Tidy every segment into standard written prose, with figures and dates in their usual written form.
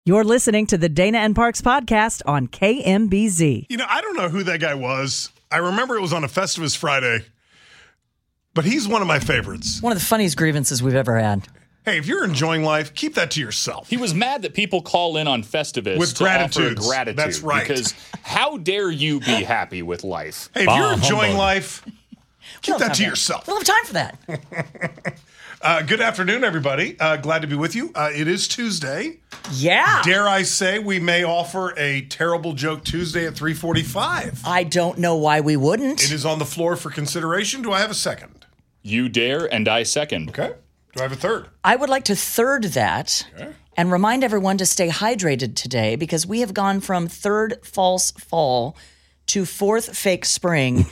You're listening to the Dana and Parks podcast on KMBZ. You know, I don't know who that guy was. I remember it was on a Festivus Friday, but he's one of my favorites. One of the funniest grievances we've ever had. Hey, if you're enjoying life, keep that to yourself. He was mad that people call in on Festivus with to gratitude. offer gratitude. That's right. Because how dare you be happy with life? Hey, if you're enjoying life, keep that to yourself. We don't have time for that. Good afternoon, everybody. Glad to be with you. It is Tuesday. Yeah. Dare I say we may offer a terrible joke Tuesday at 3:45. I don't know why we wouldn't. It is on the floor for consideration. Do I have a second? You dare, and I second. Okay. Do I have a third? I would like to third that and remind everyone to stay hydrated today because we have gone from third false fall to fourth fake spring.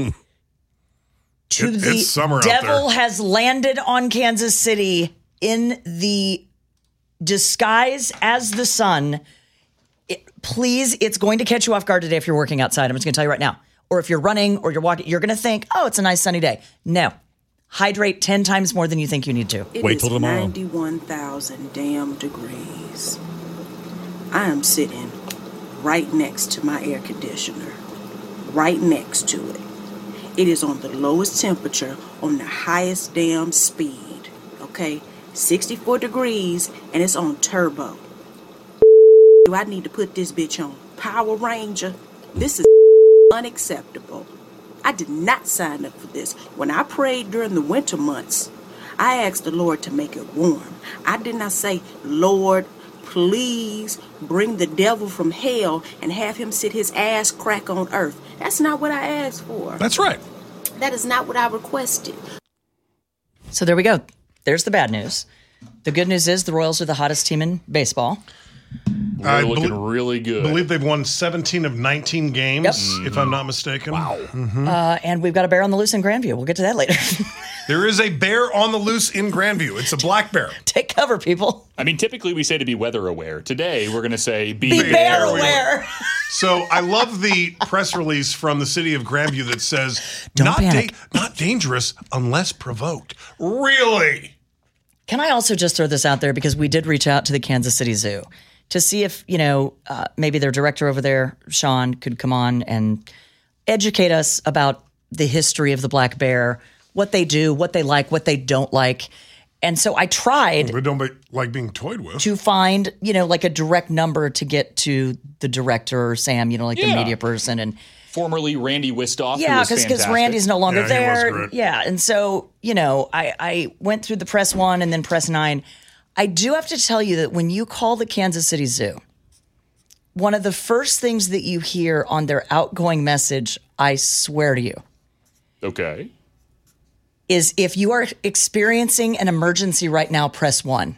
It's summer out devil there. has landed on Kansas City in the disguise as the sun. Please, it's going to catch you off guard today if you're working outside. I'm just going to tell you right now. Or if you're running or you're walking, you're going to think, oh, it's a nice sunny day. No. Hydrate 10 times more than you think you need to. Wait till tomorrow. 91,000 damn degrees. I am sitting right next to my air conditioner. Right next to it. It is on the lowest temperature on the highest damn speed, okay? 64 degrees, and it's on turbo. Do I need to put this bitch on Power Ranger? This is unacceptable. I did not sign up for this. When I prayed during the winter months, I asked the Lord to make it warm. I did not say, Lord, please bring the devil from hell and have him sit his ass crack on earth. That's not what I asked for. That's right. That is not what I requested. So there we go. There's the bad news. The good news is the Royals are the hottest team in baseball. We're looking really good. I believe they've won 17 of 19 games, if I'm not mistaken. Wow. Mm-hmm. And we've got a bear on the loose in Grandview. We'll get to that later. There is a bear on the loose in Grandview. It's a black bear. Take cover, people. I mean, typically we say to be weather aware. Today, we're going to say be bear aware. So I love the press release from the city of Grandview that says, Don't panic. Not dangerous unless provoked. Really? Can I also just throw this out there because we did reach out to the Kansas City Zoo to see if, maybe their director over there, Sean, could come on and educate us about the history of the black bear, what they do, what they like, what they don't like. And so I tried They don't like being toyed with. to find, like a direct number to get to the director or Sam, the media person. And formerly Randy Wistoff. yeah, because Randy's no longer Yeah, he was there. great. Yeah, and so, I went through the press 1 and then press 9. I do have to tell you that when you call the Kansas City Zoo, one of the first things that you hear on their outgoing message, I swear to you, Okay. is if you are experiencing an emergency right now, press 1.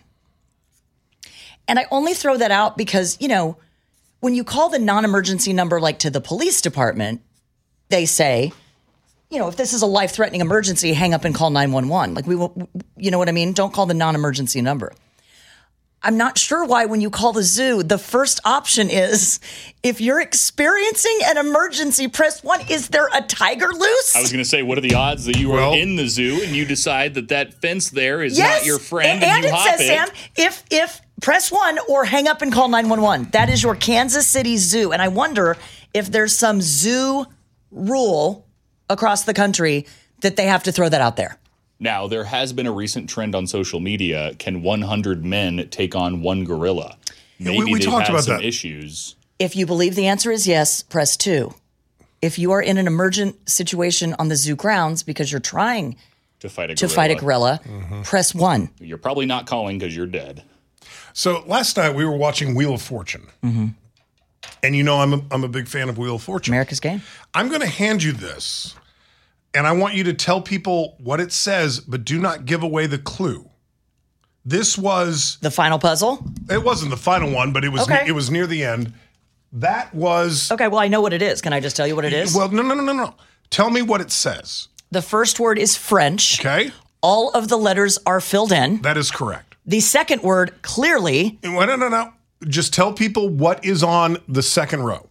And I only throw that out because, when you call the non-emergency number, like to the police department, they say, if this is a life-threatening emergency, hang up and call 911. Like, we will, you know what I mean? Don't call the non-emergency number. I'm not sure why when you call the zoo, the first option is, if you're experiencing an emergency, press 1. Is there a tiger loose? I was going to say, what are the odds that you are in the zoo and you decide that fence there is not your friend and you it hop says, Sam, if press 1 or hang up and call 911. That is your Kansas City Zoo. And I wonder if there's some zoo rule across the country that they have to throw that out there. Now, there has been a recent trend on social media. Can 100 men take on one gorilla? Maybe we they've talked had about some that. issues. If you believe the answer is yes, press 2. If you are in an emergent situation on the zoo grounds because you're trying To fight a gorilla, press 1. You're probably not calling because you're dead. So last night we were watching Wheel of Fortune. Mm-hmm. And I'm a big fan of Wheel of Fortune. America's game. I'm going to hand you this. And I want you to tell people what it says, but do not give away the clue. This was... The final puzzle? It wasn't the final one, but it was Okay. it was near the end. That was... Okay, well, I know what it is. Can I just tell you what it is? Well, no. Tell me what it says. The first word is French. Okay? All of the letters are filled in. That is correct. The second word, clearly, No. Just tell people what is on the second row.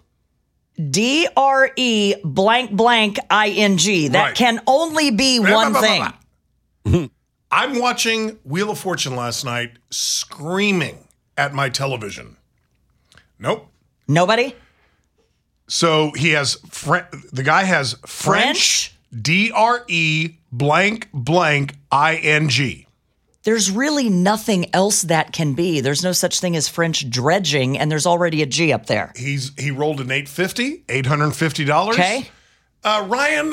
DRE blank blank ING. That Right. can only be one thing. I'm watching Wheel of Fortune last night, screaming at my television. Nope. Nobody? So he has, the guy has French, DRE blank blank ING. There's really nothing else that can be. There's no such thing as French dredging, and there's already a G up there. He rolled an $850. Okay. Ryan,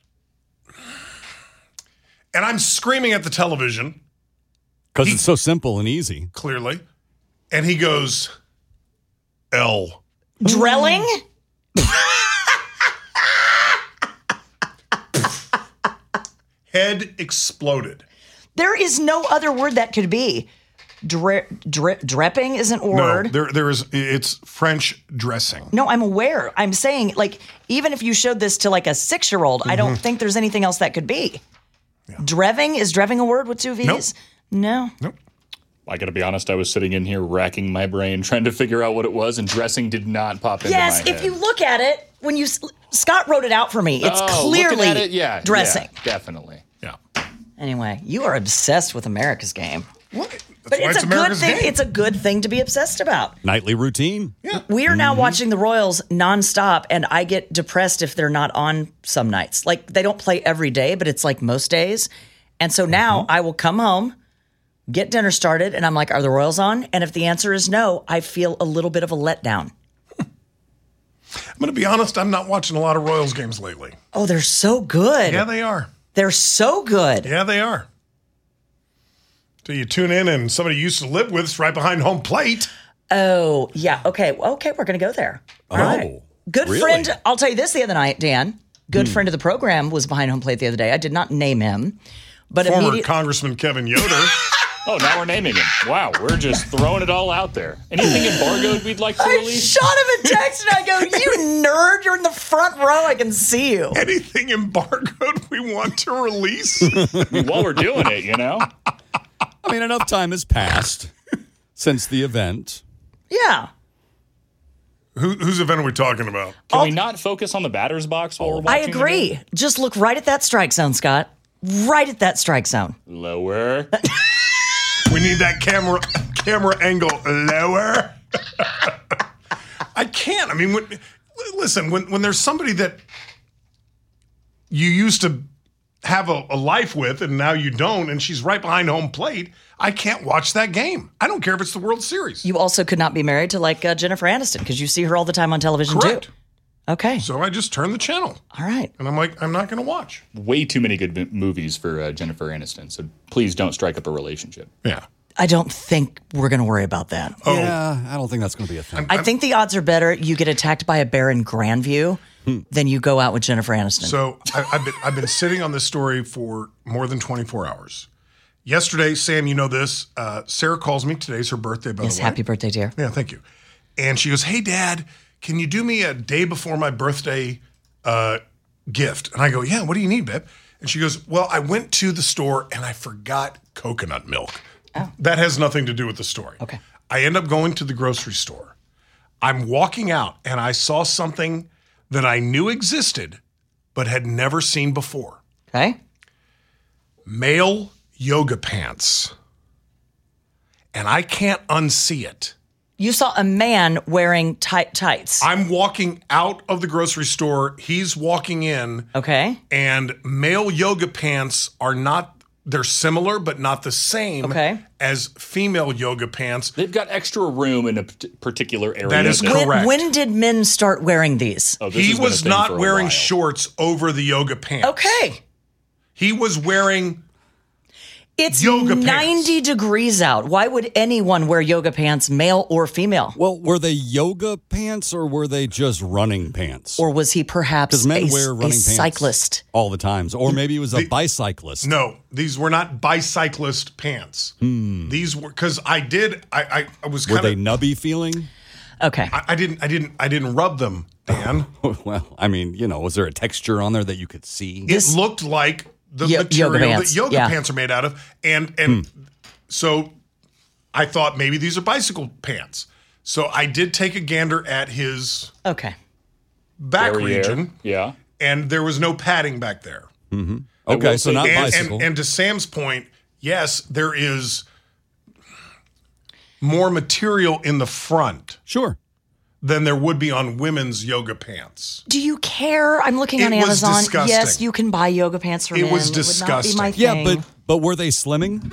and I'm screaming at the television. Because it's so simple and easy. Clearly. And he goes, L. Drelling? Head exploded. There is no other word that could be. Drepping isn't a word. No, there is. It's French dressing. No, I'm aware. I'm saying, like, even if you showed this to like a 6-year-old, I don't think there's anything else that could be. Yeah. Dreving? Is dreving a word with 2 V's? No. Nope. I got to be honest, I was sitting in here racking my brain trying to figure out what it was, and dressing did not pop into my head. Yes, if you look at it, when you Scott wrote it out for me, it's clearly looking at it, yeah, dressing. Yeah, definitely. Yeah. Anyway, you are obsessed with America's Game. What? But it's a good thing. It's a good thing to be obsessed about. Nightly routine. Yeah. We are now watching the Royals nonstop, and I get depressed if they're not on some nights. Like, they don't play every day, but it's like most days. And so now I will come home, get dinner started, and I'm like, are the Royals on? And if the answer is no, I feel a little bit of a letdown. I'm going to be honest, I'm not watching a lot of Royals games lately. Oh, they're so good. Yeah, they are. They're so good. Yeah, they are. So you tune in and somebody you used to live with is right behind home plate. Oh, yeah. Okay, we're going to go there. All right. Good really? friend. I'll tell you this the other night, Dan. Good friend of the program was behind home plate the other day. I did not name him. But Former Congressman Kevin Yoder. Oh, now we're naming him. Wow, we're just throwing it all out there. Anything embargoed we'd like to I release? shot him a text and I go, you nerd, you're in the front row. I can see you. Anything embargoed we want to release? While we're doing it, you know? I mean, enough time has passed since the event. Yeah. Whose event are we talking about? Can we not focus on the batter's box while we're I watching? agree. Just look right at that strike zone, Scott. Right at that strike zone. Lower. We need that camera angle lower. I can't. I mean, listen, when there's somebody that you used to have a life with and now you don't, and she's right behind home plate, I can't watch that game. I don't care if it's the World Series. You also could not be married to like Jennifer Aniston because you see her all the time on television Correct. too. Okay. So I just turn the channel. All right. And I'm like, I'm not going to watch. Way too many good movies for Jennifer Aniston, so please don't strike up a relationship. Yeah. I don't think we're going to worry about that. Oh. Yeah, I don't think that's going to be a thing. I think the odds are better you get attacked by a bear in Grandview than you go out with Jennifer Aniston. So I've been sitting on this story for more than 24 hours. Yesterday, Sam, you know this, Sarah calls me. Today's her birthday, by yes, the way. happy birthday, dear. Yeah, thank you. And she goes, hey, Dad, can you do me a day before my birthday gift? And I go, yeah, what do you need, babe? And she goes, well, I went to the store and I forgot coconut milk. Oh. That has nothing to do with the story. Okay. I end up going to the grocery store. I'm walking out and I saw something that I knew existed but had never seen before. Okay. Male yoga pants. And I can't unsee it. You saw a man wearing tights. I'm walking out of the grocery store. He's walking in. Okay. And male yoga pants are not, they're similar, but not the same as female yoga pants. They've got extra room in a particular area. That is correct. When did men start wearing these? Oh, this He has been a was thing not for a wearing while. shorts over the yoga pants. Okay. He was wearing It's yoga 90 pants. degrees out. Why would anyone wear yoga pants, male or female? Well, were they yoga pants or were they just running pants? Or was he perhaps Because men a wear running pants cyclist? all the times. Or maybe he was a bicyclist. No, these were not bicyclist pants. These were, because I was Were kind they of, nubby feeling? Okay. I didn't rub them, Dan. Well, I mean, you know, was there a texture on there that you could see? It looked like the Yoga material pants, that yoga yeah. pants are made out of. And so I thought maybe these are bicycle pants. So I did take a gander at his Okay. back Derriere. region, Yeah. and there was no padding back there. Okay, will so say- not And, bicycle. and to Sam's point, yes, there is more material in the front. Sure. than there would be on women's yoga pants. Do you care? I'm looking on It was Amazon. disgusting. Yes, you can buy yoga pants for men. It was Would not be disgusting. my Yeah, thing. but were they slimming?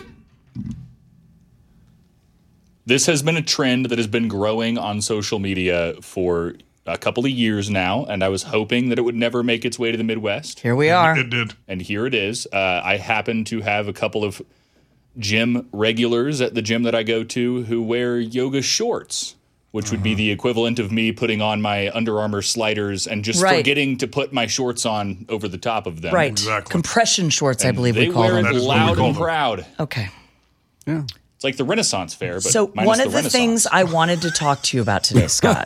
This has been a trend that has been growing on social media for a couple of years now, and I was hoping that it would never make its way to the Midwest. Here we are. It did. And here it is. I happen to have a couple of gym regulars at the gym that I go to who wear yoga shorts, which would be the equivalent of me putting on my Under Armour sliders and just Right. forgetting to put my shorts on over the top of them. Right. Exactly. Compression shorts, I And believe they we call wear them. That it is what we loud call and them. proud. Okay. Yeah. It's like the Renaissance Fair, but So minus one of the Renaissance. things I wanted to talk to you about today, Scott,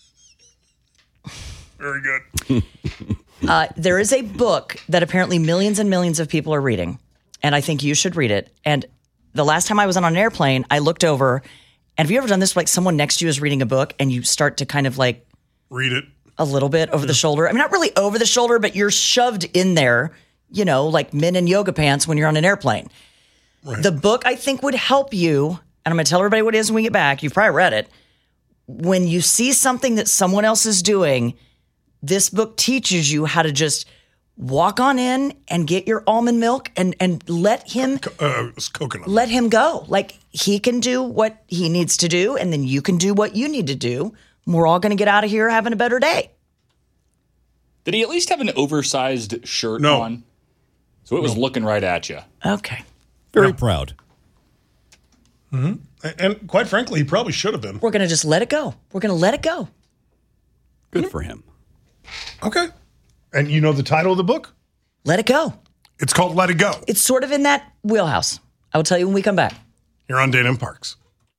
Very good. there is a book that apparently millions and millions of people are reading, and I think you should read it. And the last time I was on an airplane, I looked over, and have you ever done this? Like someone next to you is reading a book, and you start to kind of like Read it. a little bit over the shoulder. I mean, not really over the shoulder, but you're shoved in there, you know, like men in yoga pants when you're on an airplane. Right. The book I think would help you, and I'm going to tell everybody what it is when we get back. You've probably read it. When you see something that someone else is doing, this book teaches you how to just walk on in and get your almond milk and let him It's coconut. let him go. Like he can do what he needs to do, and then you can do what you need to do. We're all going to get out of here having a better day. Did he at least have an oversized shirt No. on? So it was looking right at you. Okay. Very proud. And quite frankly, he probably should have been. We're going to just let it go. We're going to let it go. Good for him. Okay. And you know the title of the book? Let it go. It's called Let It Go. It's sort of in that wheelhouse. I will tell you when we come back. Here on Dana and Parks.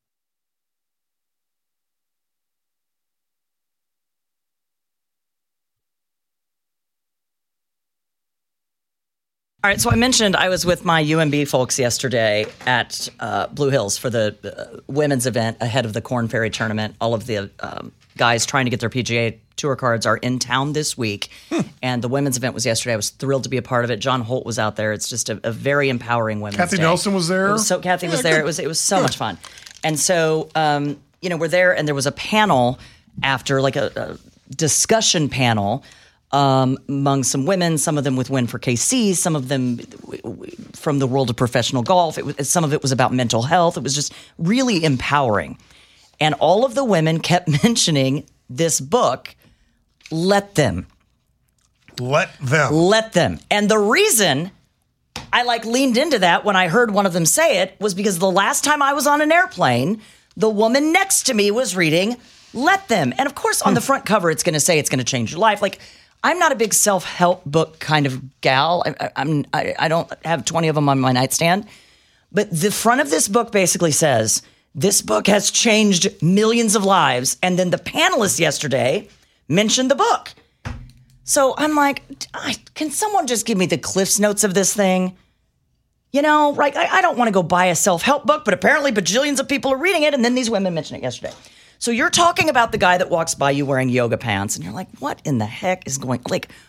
All right, so I mentioned I was with my UMB folks yesterday at Blue Hills for the women's event ahead of the Corn Ferry tournament. All of the guys trying to get their PGA Tour cards are in town this week, and the women's event was yesterday. I was thrilled to be a part of it. John Holt was out there. It's just a very empowering women's Kathy day. Nelson was there. Kathy was Yeah, there. good. It was so much fun, and so we're there, and there was a panel after, like a discussion panel. Among some women, some of them with Win for KC, some of them from the world of professional golf. Some of it was about mental health. It was just really empowering. And all of the women kept mentioning this book, Let Them. Let them. Let Them. And the reason I leaned into that when I heard one of them say it was because the last time I was on an airplane, the woman next to me was reading Let Them. And of course, on the front cover, it's going to say it's going to change your life. I'm not a big self-help book kind of gal. I don't have 20 of them on my nightstand. But the front of this book basically says, this book has changed millions of lives. And then the panelists yesterday mentioned the book. So I'm like, can someone just give me the Cliff's Notes of this thing? You know, right? I don't want to go buy a self-help book, but apparently bajillions of people are reading it. And then these women mentioned it yesterday. So you're talking about the guy that walks by you wearing yoga pants, and you're like, what in the heck is going,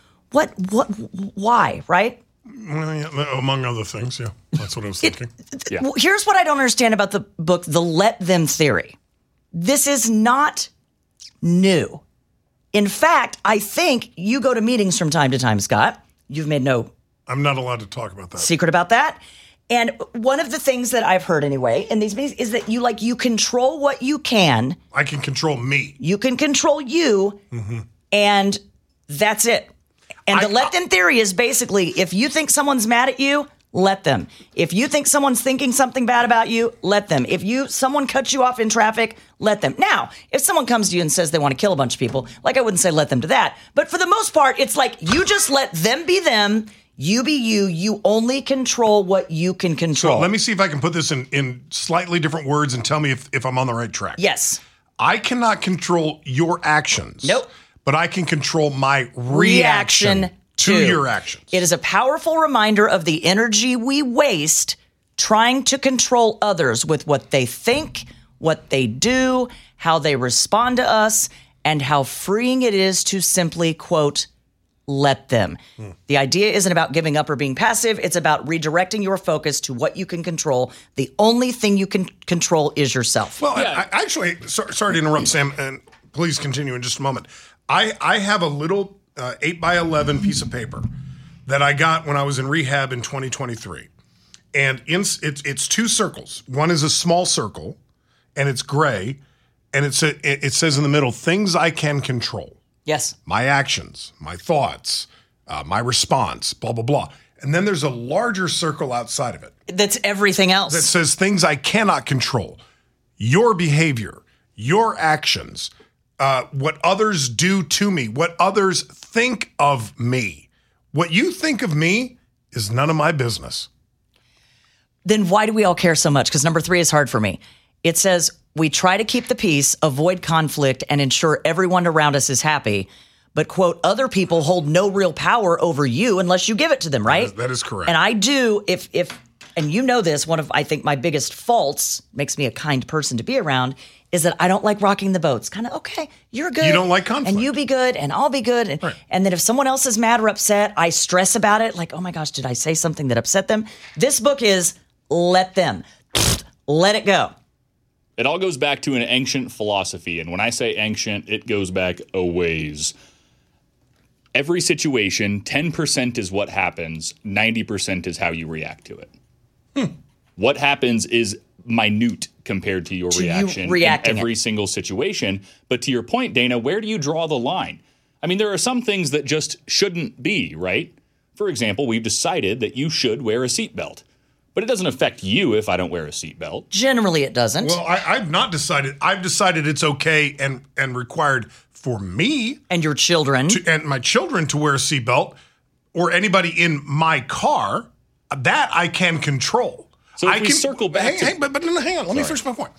why, right? Well, yeah, among other things, yeah. That's what I was thinking. Well, here's what I don't understand about the book, The Let Them Theory. This is not new. In fact, I think you go to meetings from time to time, Scott. You've made no I'm not allowed to talk about that. secret about that. And one of the things that I've heard anyway in these meetings is that you control what you can. I can control me. You can control you, and that's it. And the let them theory is basically, if you think someone's mad at you, let them. If you think someone's thinking something bad about you, let them. If someone cuts you off in traffic, let them. Now, if someone comes to you and says they want to kill a bunch of people, I wouldn't say let them to that. But for the most part, it's like you just let them be them. You be you. You only control what you can control. So let me see if I can put this in slightly different words and tell me if I'm on the right track. Yes. I cannot control your actions. Nope. But I can control my reaction to your actions. It is a powerful reminder of the energy we waste trying to control others with what they think, what they do, how they respond to us, and how freeing it is to simply, quote, let them. The idea isn't about giving up or being passive. It's about redirecting your focus to what you can control. The only thing you can control is yourself. Well, I actually, sorry to interrupt, Sam, please continue in just a moment. I have a little 8x11 piece of paper that I got when I was in rehab in 2023. And it's two circles. One is a small circle, and it's gray, and it says in the middle, things I can control. Yes. My actions, my thoughts, my response, blah, blah, blah. And then there's a larger circle outside of it That's everything else. that says things I cannot control. Your behavior, your actions, what others do to me, what others think of me. What you think of me is none of my business. Then why do we all care so much? Because number 3 is hard for me. It says we try to keep the peace, avoid conflict, and ensure everyone around us is happy. But, quote, other people hold no real power over you unless you give it to them, right? That is correct. And I do, if and you know this, one of, I think, my biggest faults, makes me a kind person to be around, is that I don't like rocking the boats. Kind of, okay, you're good. You don't like conflict. And you be good, and I'll be good. And, Right. and then if someone else is mad or upset, I stress about it. Like, oh my gosh, did I say something that upset them? This book is let them. Let it go. It all goes back to an ancient philosophy. And when I say ancient, it goes back a ways. Every situation, 10% is what happens, 90% is how you react to it. What happens is minute compared to your To you reaction reacting in every single situation. But to your point, Dana, where do you draw the line? I mean, there are some things that just shouldn't be, right? For example, we've decided that you should wear a seatbelt. But it doesn't affect you if I don't wear a seatbelt. Generally, it doesn't. Well, I've not decided. I've decided it's okay and required for me and your children. and my children to wear a seatbelt, or anybody in my car. That I can control. So if I we can circle back to- but hang on. Let me finish my point.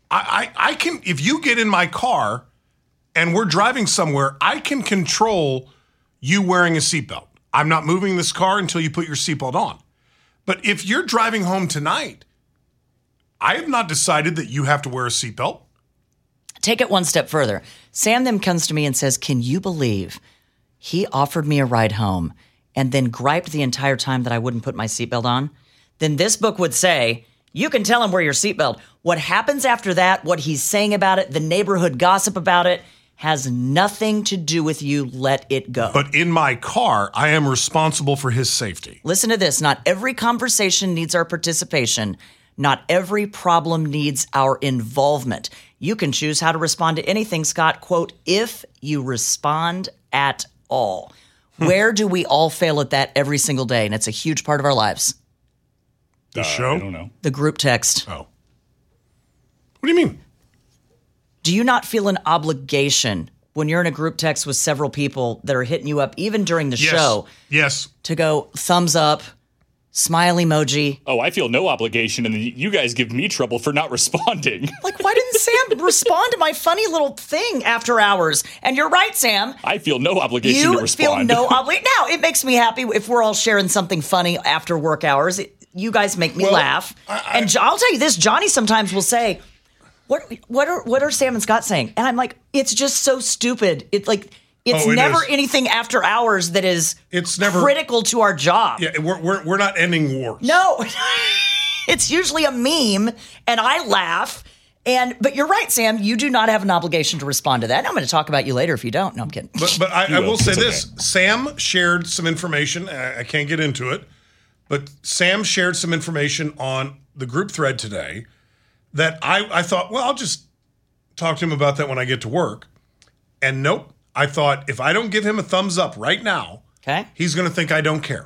I can, if you get in my car and we're driving somewhere, I can control you wearing a seatbelt. I'm not moving this car until you put your seatbelt on. But if you're driving home tonight, I have not decided that you have to wear a seatbelt. Take it one step further. Sam then comes to me and says, can you believe he offered me a ride home and then griped the entire time that I wouldn't put my seatbelt on? Then this book would say, you can tell him wear your seatbelt. What happens after that, what he's saying about it, the neighborhood gossip about it, has nothing to do with you. Let it go. But in my car, I am responsible for his safety. Listen to this. Not every conversation needs our participation. Not every problem needs our involvement. You can choose how to respond to anything, Scott. Quote, if you respond at all. Where do we all fail at that every single day? And it's a huge part of our lives. The show? I don't know. The group text. Oh. What do you mean? Do you not feel an obligation when you're in a group text with several people that are hitting you up, even during the show, Yes. to go thumbs up, smile emoji? Oh, I feel no obligation, and you guys give me trouble for not responding. Like, why didn't Sam respond to my funny little thing after hours? And you're right, Sam. I feel no obligation to You feel respond. no obligation. Now, it makes me happy if we're all sharing something funny after work hours. You guys make me laugh. And I'll tell you this, Johnny sometimes will say, what are Sam and Scott saying? And I'm like, it's just so stupid. It's never is. anything after hours that is It's never critical to our job. Yeah, we're not ending wars. No, it's usually a meme, and I laugh. But you're right, Sam. You do not have an obligation to respond to that. I'm going to talk about you later if you don't. No, I'm kidding. But I will say It's this. okay. Sam shared some information. I can't get into it. But Sam shared some information on the group thread today that I thought, well, I'll just talk to him about that when I get to work. And nope. I thought if I don't give him a thumbs up right now, Okay. he's going to think I don't care.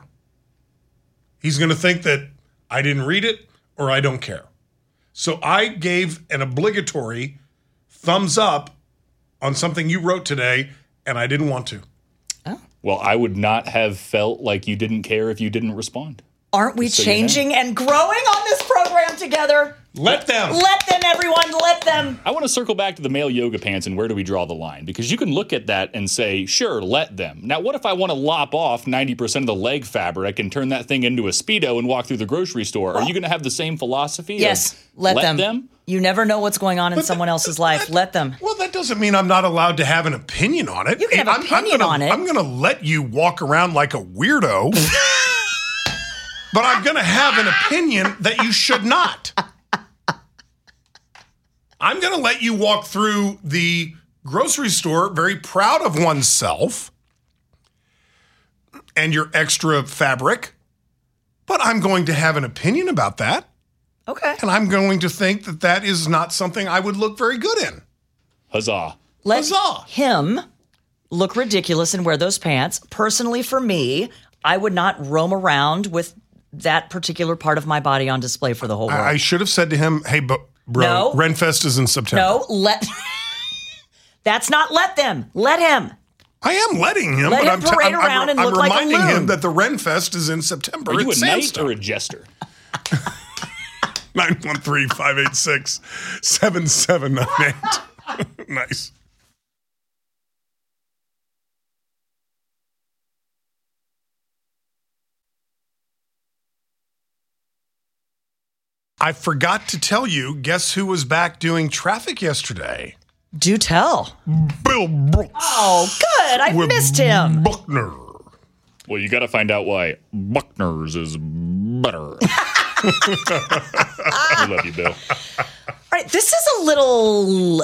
He's going to think that I didn't read it or I don't care. So I gave an obligatory thumbs up on something you wrote today, and I didn't want to. Well, I would not have felt like you didn't care if you didn't respond. Aren't we So you know. changing and growing on this program together? Let them. Let them, everyone. Let them. I want to circle back to the male yoga pants and where do we draw the line? Because you can look at that and say, sure, let them. Now, what if I want to lop off 90% of the leg fabric and turn that thing into a Speedo and walk through the grocery store? Are you going to have the same philosophy? Yes, of let them. You never know what's going on in someone else's life. Let them. Well, that doesn't mean I'm not allowed to have an opinion on it. You can have an opinion on it. I'm going to let you walk around like a weirdo, but I'm going to have an opinion that you should not. I'm going to let you walk through the grocery store, very proud of oneself and your extra fabric, but I'm going to have an opinion about that. Okay. And I'm going to think that that is not something I would look very good in. Huzzah. Let Huzzah. him look ridiculous and wear those pants. Personally, for me, I would not roam around with that particular part of my body on display for the whole world. I should have said to him, hey, bro, No. Renfest is in September. No, that's not let them. Let him. I am letting him, Let but him parade around and I'm look like a reminding loon. him that the Renfest is in September. Are you a at knight Sandstone. or a jester? 913-586-7798. Nice. I forgot to tell you, guess who was back doing traffic yesterday? Do tell. Bill Brooks. Oh, good. I with missed him. Buckner. Well, you got to find out why Buckner's is better. I love you, Bill. All right, this is a little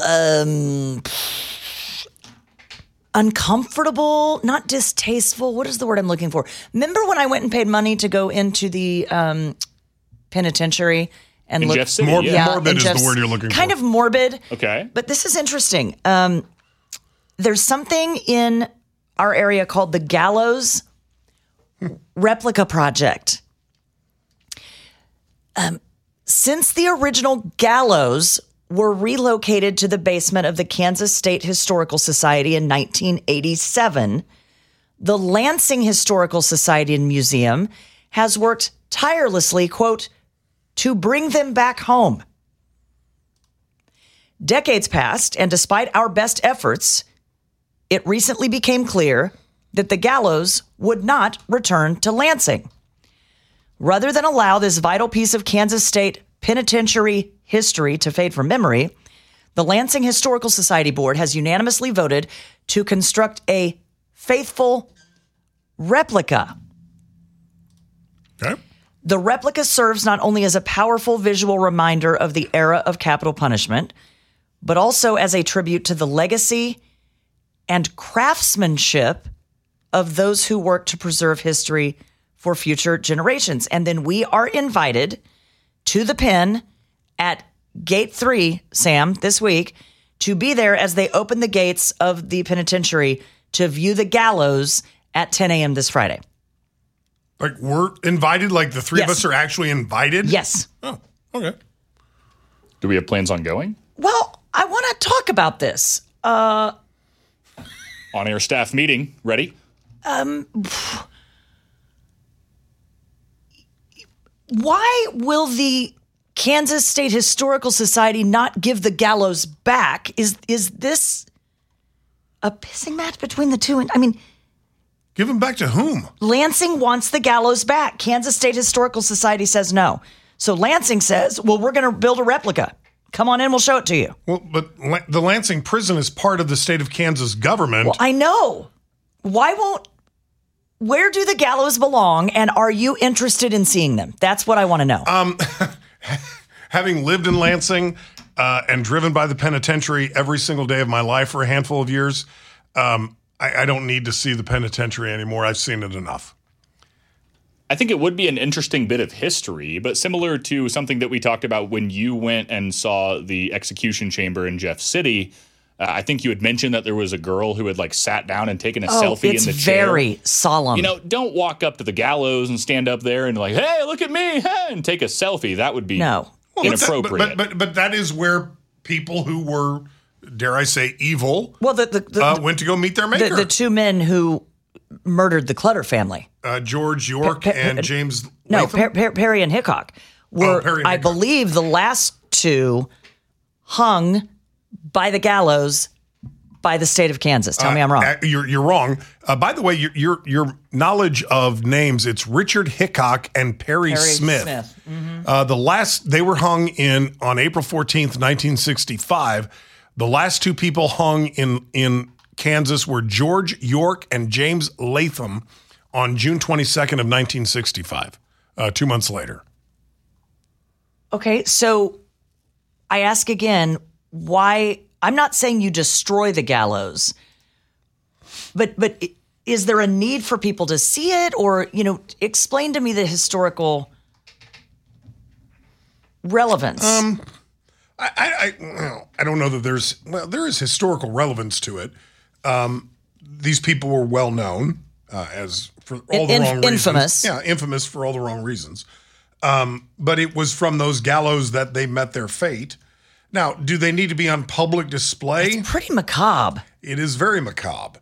uncomfortable, not distasteful. What is the word I'm looking for? Remember when I went and paid money to go into the penitentiary and In look? Jeff City, Morbid in is Jeff's- the word you're looking kind for. of morbid. Okay. But this is interesting. There's something in our area called the Gallows Replica Project. Since the original gallows were relocated to the basement of the Kansas State Historical Society in 1987, the Lansing Historical Society and Museum has worked tirelessly, quote, to bring them back home. Decades passed, and despite our best efforts, it recently became clear that the gallows would not return to Lansing. Rather than allow this vital piece of Kansas State penitentiary history to fade from memory, the Lansing Historical Society Board has unanimously voted to construct a faithful replica. Okay. The replica serves not only as a powerful visual reminder of the era of capital punishment, but also as a tribute to the legacy and craftsmanship of those who work to preserve history for future generations. And then we are invited to the pen at Gate 3, Sam, this week, to be there as they open the gates of the penitentiary to view the gallows at 10 a.m. this Friday. Like we're invited, like the three of Yes. us are actually invited? Yes. Oh, okay. Do we have plans on going? Well, I want to talk about this. On-air staff meeting. Ready? Why will the Kansas State Historical Society not give the gallows back? Is this a pissing match between the two? I mean, Give them back to whom? Lansing wants the gallows back. Kansas State Historical Society says no. So Lansing says, well, we're going to build a replica. Come on in, we'll show it to you. Well, but the Lansing prison is part of the state of Kansas government. Well, I know. Where do the gallows belong, and are you interested in seeing them? That's what I want to know. Having lived in Lansing and driven by the penitentiary every single day of my life for a handful of years, I don't need to see the penitentiary anymore. I've seen it enough. I think it would be an interesting bit of history, but similar to something that we talked about when you went and saw the execution chamber in Jeff City. I think you had mentioned that there was a girl who had like sat down and taken a selfie it's in the chair. very solemn. You know, don't walk up to the gallows and stand up there and like, hey, look at me, and take a selfie. That would be No. inappropriate. But that is where people who were, dare I say, evil Well, the went to go meet their maker. the two men who murdered the Clutter family. George York and James No, Latham? Perry and Hickok were, Perry and I Hickok. believe, the last two hung by the gallows by the state of Kansas. Tell me I'm wrong. You're wrong. By the way, your knowledge of names, it's Richard Hickok and Perry Smith. They were hung on April 14th, 1965. The last two people hung in Kansas were George York and James Latham on June 22nd of 1965, 2 months later. Okay, so I ask again, why I'm not saying you destroy the gallows, but is there a need for people to see it? Or, explain to me the historical relevance. I don't know that there is historical relevance to it. These people were well known as for all the wrong reasons. Infamous. Yeah, infamous for all the wrong reasons. But it was from those gallows that they met their fate. Now, do they need to be on public display? It's pretty macabre. It is very macabre.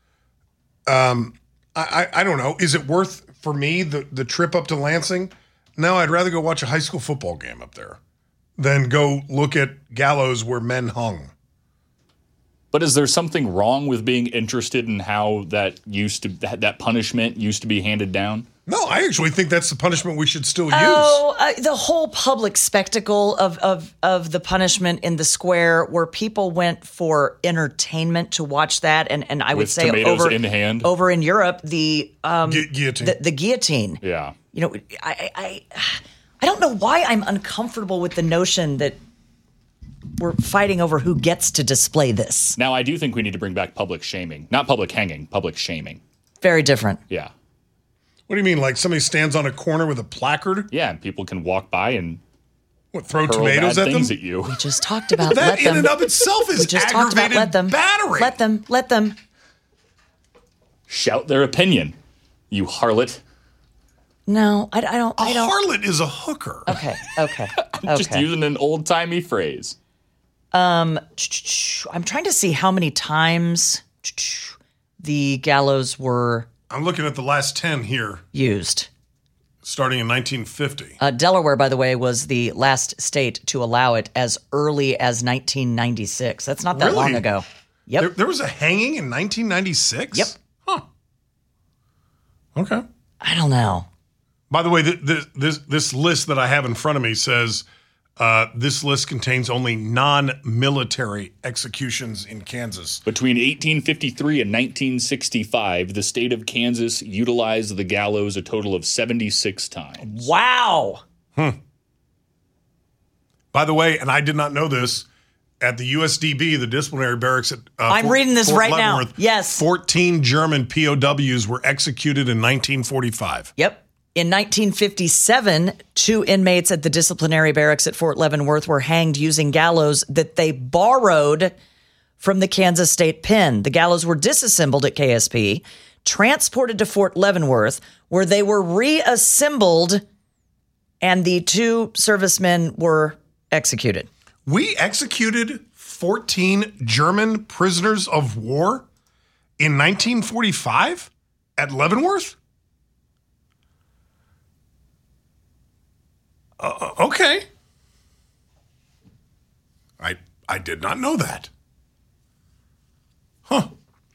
I don't know. Is it worth, for me, the trip up to Lansing? No, I'd rather go watch a high school football game up there than go look at gallows where men hung. But is there something wrong with being interested in how that punishment used to be handed down? No, I actually think that's the punishment we should still use. The whole public spectacle of the punishment in the square, where people went for entertainment to watch that, and I would With say tomatoes in hand? over in Europe, the Guillotine. the guillotine. Yeah. I don't know why I'm uncomfortable with the notion that we're fighting over who gets to display this. Now, I do think we need to bring back public shaming. Not public hanging, public shaming. Very different. Yeah. What do you mean? Like somebody stands on a corner with a placard? Yeah, and people can walk by and What, throw hurl tomatoes bad at them? things at you. We just talked about That let in them. and of itself We is just talked about aggravated battery. Let them. Shout their opinion, you harlot. No, I don't. A harlot is a hooker. Okay. Just using an old-timey phrase. I'm trying to see how many times the gallows were I'm looking at the last 10 here, used. starting in 1950. Delaware, by the way, was the last state to allow it as early as 1996. That's not that Really? long ago. Yep. There was a hanging in 1996? Yep. Huh. Okay. I don't know. By the way, this list that I have in front of me says this list contains only non-military executions in Kansas. Between 1853 and 1965, the state of Kansas utilized the gallows a total of 76 times. Wow. By the way, and I did not know this, at the USDB, the disciplinary barracks at I'm reading this Fort right now. Leavenworth, Yes. 14 German POWs were executed in 1945. Yep. In 1957, 2 inmates at the disciplinary barracks at Fort Leavenworth were hanged using gallows that they borrowed from the Kansas State Pen. The gallows were disassembled at KSP, transported to Fort Leavenworth, where they were reassembled, and the 2 servicemen were executed. We executed 14 German prisoners of war in 1945 at Leavenworth? Okay. I did not know that. Huh.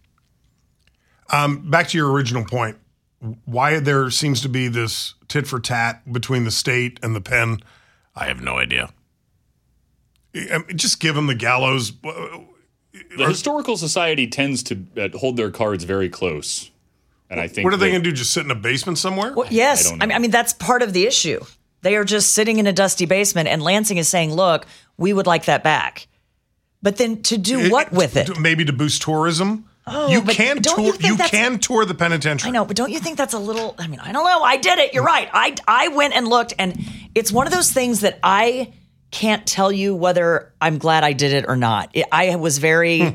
Back to your original point. Why there seems to be this tit for tat between the state and the pen, I have no idea. Just give them the gallows. The Historical Society tends to hold their cards very close. And I think What are they going to do? Just sit in a basement somewhere? Well, yes. I don't know. I mean, that's part of the issue. They are just sitting in a dusty basement, and Lansing is saying, look, we would like that back. But then to do what with it? Maybe to boost tourism. Oh, you but can don't tour. you think You that's- can tour the penitentiary. I know, but don't you think that's a little, I mean, I don't know. I did it. You're right. I went and looked, and it's one of those things that I can't tell you whether I'm glad I did it or not. It was very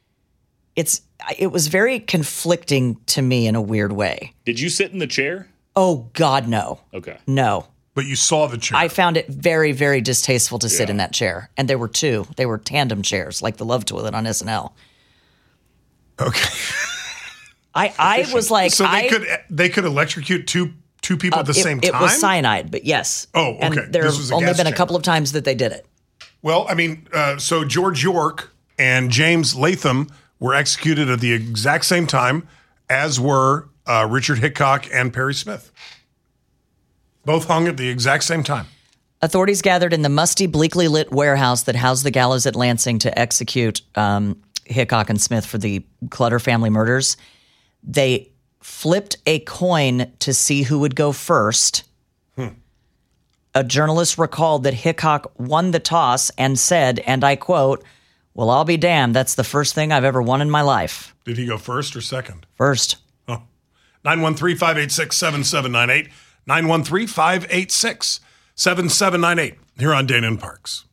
conflicting to me in a weird way. Did you sit in the chair? Oh, God, no. Okay. No. But you saw the chair. I found it very, very distasteful to sit Yeah. in that chair. And there were 2. They were tandem chairs, like the Love Toilet on SNL. Okay. I was like, So they could electrocute two people at the same time? It was cyanide, but yes. Oh, okay. And there This was have a only gas been a chamber. couple of times that they did it. Well, I mean, so George York and James Latham were executed at the exact same time, as were Richard Hickok and Perry Smith. Both hung at the exact same time. Authorities gathered in the musty, bleakly lit warehouse that housed the gallows at Lansing to execute Hickok and Smith for the Clutter family murders. They flipped a coin to see who would go first. A journalist recalled that Hickok won the toss and said, and I quote, Well, I'll be damned. That's the first thing I've ever won in my life. Did he go first or second? First. Oh. 913-586-7798. 913-586-7798. Here on Dana and Parks.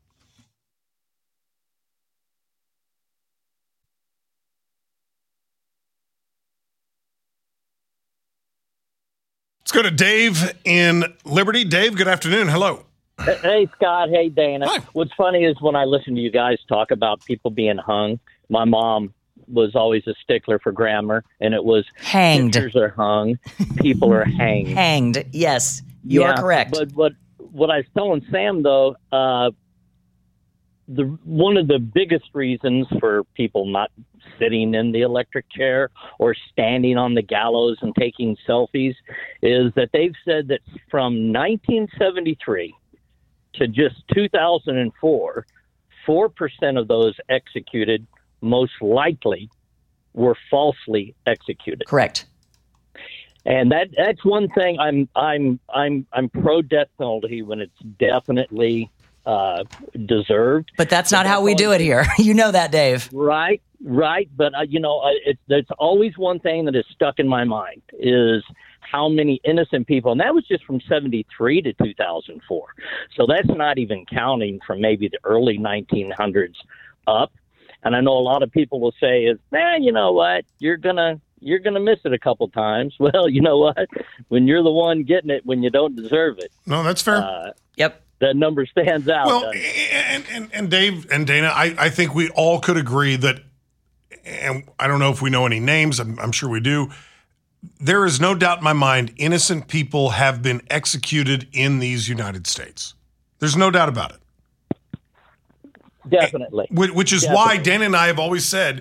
Let's go to Dave in Liberty. Dave, good afternoon. Hello. Hey, Scott. Hey, Dana. Hi. What's funny is when I listen to you guys talk about people being hung, my mom was always a stickler for grammar, and it was Hanged. pictures are hung, people are hanged. Hanged. Yes, you are correct. But what I was telling Sam, though, one of the biggest reasons for people not sitting in the electric chair or standing on the gallows and taking selfies is that they've said that from 1973 to just 2004, 4% of those executed most likely were falsely executed. Correct. And that's one thing I'm pro death penalty when it's definitely deserved. But that's not how we do it here. You know that, Dave. Right. But there's always one thing that is stuck in my mind is how many innocent people, and that was just from 73 to 2004. So that's not even counting from maybe the early 1900s up. And I know a lot of people will say is, you know what, you're gonna miss it a couple times. Well, you know what, when you're the one getting it when you don't deserve it. No, that's fair. Yep. That number stands out. Well, and Dave and Dana, I think we all could agree that, and I don't know if we know any names, I'm sure we do, there is no doubt in my mind innocent people have been executed in these United States. There's no doubt about it. Definitely. Which is why Dana and I have always said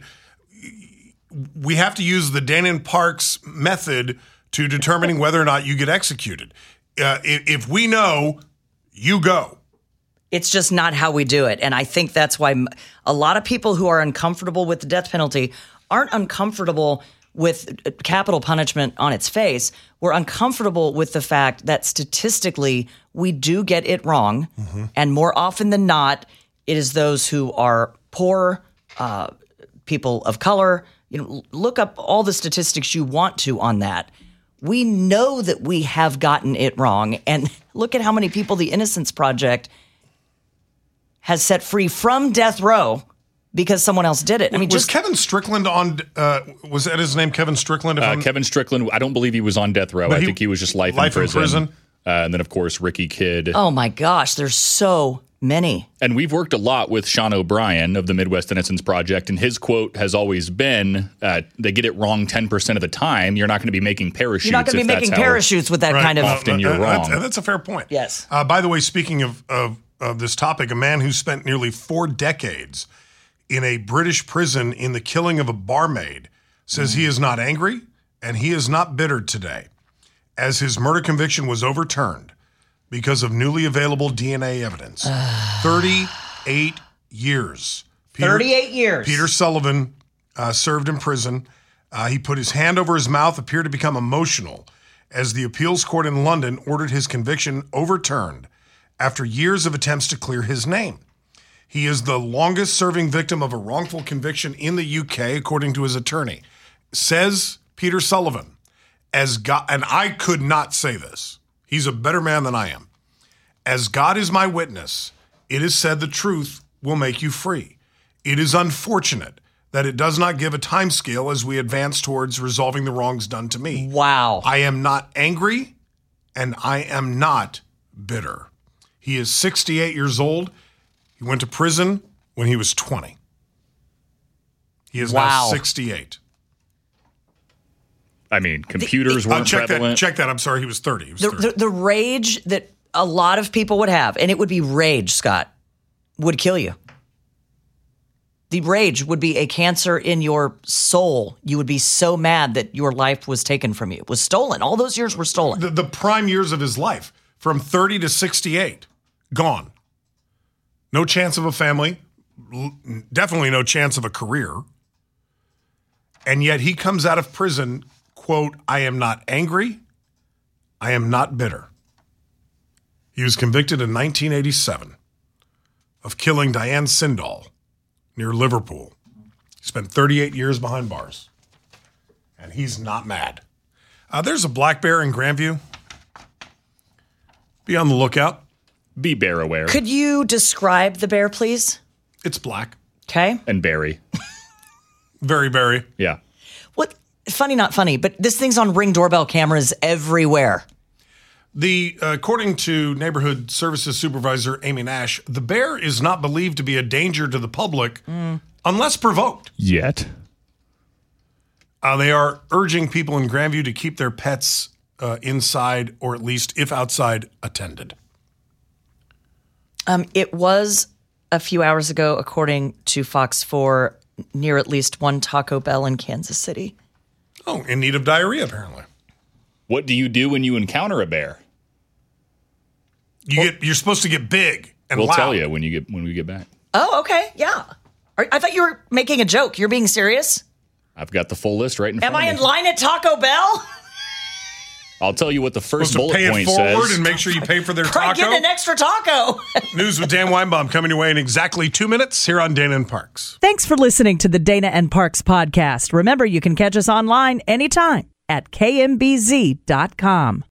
we have to use the Dana and Parks method to determining whether or not you get executed. If we know, you go. It's just not how we do it. And I think that's why a lot of people who are uncomfortable with the death penalty aren't uncomfortable with capital punishment on its face. We're uncomfortable with the fact that statistically we do get it wrong. Mm-hmm. And more often than not, it is those who are poor, people of color. Look up all the statistics you want to on that. We know that we have gotten it wrong. And look at how many people the Innocence Project has set free from death row because someone else did it. I mean, was Kevin Strickland on? Was that his name, Kevin Strickland? Kevin Strickland. I don't believe he was on death row. I think he was just life in prison. And then, of course, Ricky Kidd. Oh my gosh, there's so many. And we've worked a lot with Sean O'Brien of the Midwest Innocence Project, and his quote has always been, they get it wrong 10% of the time. You're not going to be making parachutes. You're not going to be making parachutes with that kind of... Often you're wrong. That's a fair point. Yes. By the way, speaking of this topic, a man who spent nearly 4 decades in a British prison in the killing of a barmaid says he is not angry and he is not bitter today, as his murder conviction was overturned because of newly available DNA evidence. 38 years. 38 years. Peter Sullivan served in prison. He put his hand over his mouth, appeared to become emotional as the appeals court in London ordered his conviction overturned after years of attempts to clear his name. He is the longest serving victim of a wrongful conviction in the UK, according to his attorney. Says Peter Sullivan, as God, and I could not say this. He's a better man than I am. As God is my witness, it is said the truth will make you free. It is unfortunate that it does not give a time scale as we advance towards resolving the wrongs done to me. Wow. I am not angry and I am not bitter. He is 68 years old. He went to prison when he was 20. He is now 68. I mean, computers weren't prevalent. Check that. I'm sorry, he was 30. He was 30. The rage that a lot of people would have, and it would be rage, Scott, would kill you. The rage would be a cancer in your soul. You would be so mad that your life was taken from you. It was stolen. All those years were stolen. The prime years of his life, from 30 to 68, gone. No chance of a family. Definitely no chance of a career. And yet he comes out of prison, quote, I am not angry. I am not bitter. He was convicted in 1987 of killing Diane Sindall near Liverpool. He spent 38 years behind bars, and he's not mad. There's a black bear in Grandview. Be on the lookout. Be bear aware. Could you describe the bear, please? It's black. Okay. And Barry. Very berry. Yeah. What? Funny, not funny, but this thing's on Ring doorbell cameras everywhere. According to Neighborhood Services Supervisor Amy Nash, the bear is not believed to be a danger to the public unless provoked. Yet. They are urging people in Grandview to keep their pets inside, or at least, if outside, attended. It was a few hours ago, according to Fox 4, near at least one Taco Bell in Kansas City. Oh, in need of diarrhea, apparently. What do you do when you encounter a bear? You're supposed to get big and We'll loud. tell you when we get back. Oh, okay. Yeah. I thought you were making a joke. You're being serious? I've got the full list right in front Am of me. I in line at Taco Bell? I'll tell you what the first Supposed to bullet pay point it forward says. and make sure you pay for their Try taco. getting an extra taco. News with Dan Weinbaum coming your way in exactly 2 minutes here on Dana and Parks. Thanks for listening to the Dana and Parks podcast. Remember, you can catch us online anytime at kmbz.com.